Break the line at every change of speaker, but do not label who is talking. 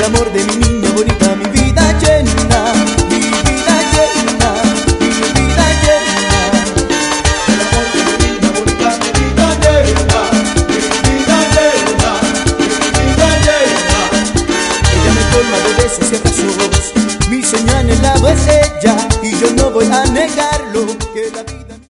amor de mi niña bonita, mi vida llena, mi vida llena, mi vida llena.
El amor de mi niña bonita, mi vida llena, mi vida llena, mi vida llena.
Ella me colma de besos y abrazos, mi sueño anhelado es ella, y yo no voy a negarlo, que la vida